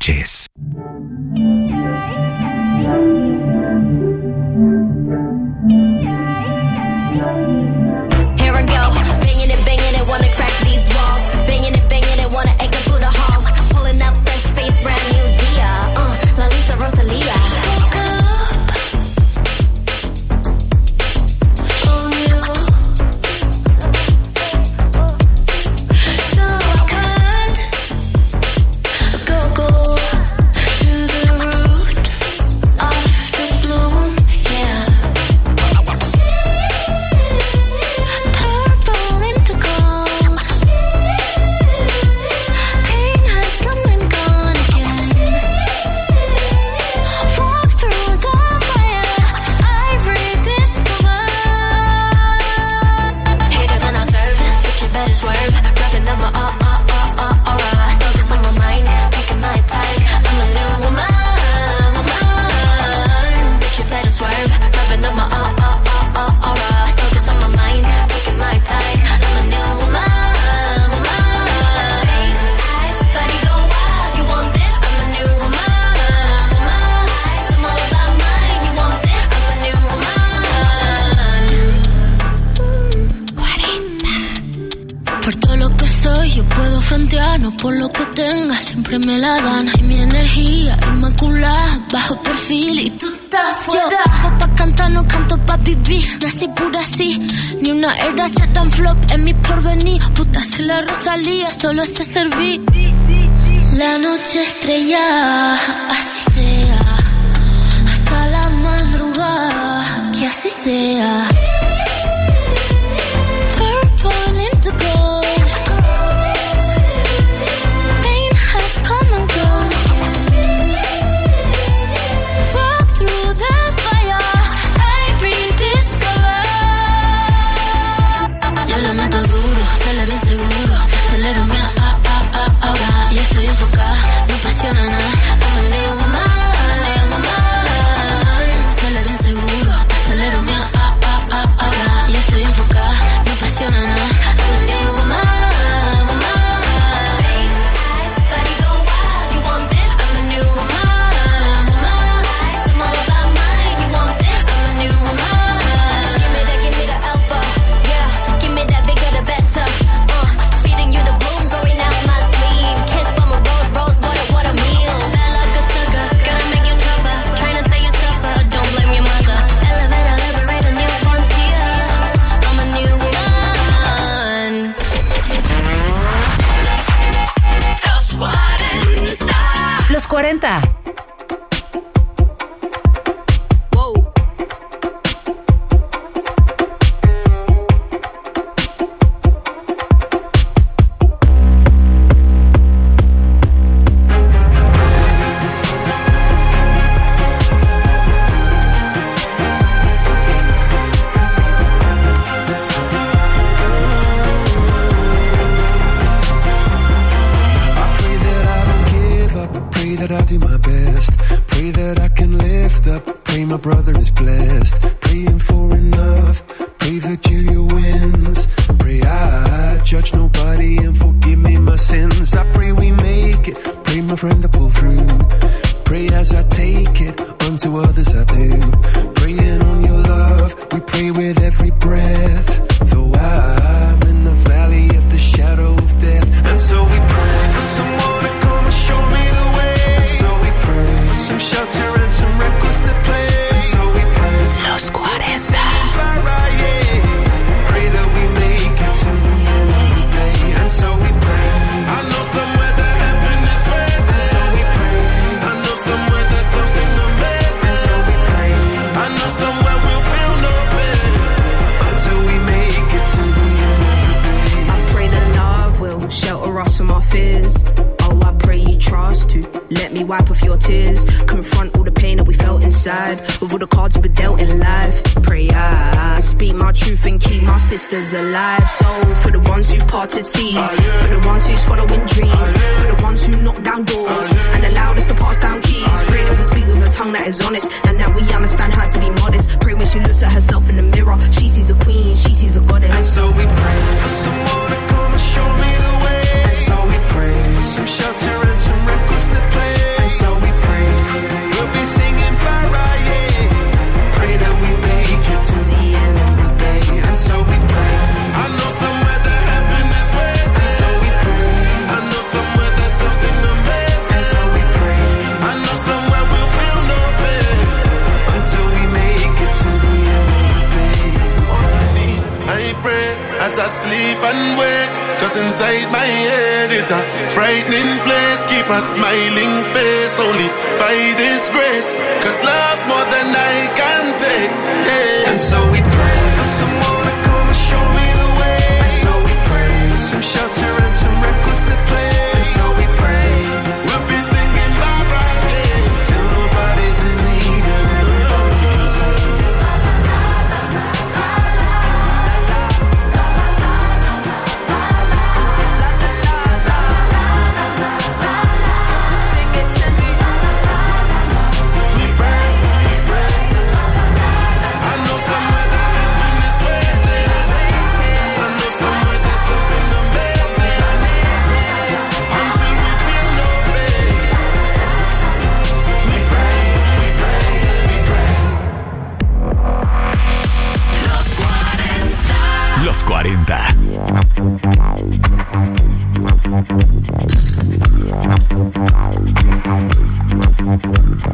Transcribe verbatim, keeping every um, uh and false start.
noches. Here I go, banging it, banging it, wanna crack these walls. Banging it, banging it, wanna egg it through the halls. Pulling up fresh face, brand new Dia. Uh, La Lisa Rosalia. No por lo que tenga, siempre me la dan. Y mi energía inmaculada, bajo perfil y tú estás fuera. Yo vivo pa' cantar, no canto pa' vivir. Nací pura así, ni una era ser tan flop en mi porvenir. Puta, se la Rosalía, solo sé servir. La noche estrella, así sea. Hasta la madrugada, que así sea. Purple into gold. cuarenta. Brother is blessed, praying for enough. Pray Virginia wins. Pray I judge nobody and forgive me my sins. I pray we make it. Pray my friend to pull through. Pray as I take it, unto others I do. Praying on your love, we pray with every breath. Though I'm in the valley of the shadow of death, and so we pray for someone to come and show me the way. And so we pray for some shelter and some records to play. Los cuarenta. Pray that we make it to the end of the day. And so we pray. I know somewhere that heaven is waiting. And so we pray. I know somewhere that something amazing. And so we pray. I know somewhere we'll feel no pain until we make it to the end of the day. I pray that love will shelter us from our fears. Oh, I pray you trust to let me wipe off your tears. Confront all the pain that we felt inside with all the cards we were dealt in life. Pray I speak my truth and keep my sisters alive. So for the ones who parted seas, for the ones who's following dreams, for the ones who knock down doors and allowed us to pass down keys. Pray that we speak with a tongue that is honest and that we understand how to be modest. Pray when she looks at herself in the mirror, she sees a queen, she sees a goddess. And so we pray for someone to come and show me the way. And so we pray for some shelter and some records to play. as I sleep and wake. Cause inside my head is a frightening place. Keep a smiling face only by this grace. Cause love's more than I can take, yeah. And so we pray for someone to come and show me the way. And so we pray for some shelter and some records to play. And so we pray we'll be singing bye bye, yeah, till nobody's in need anymore. Los cuarenta.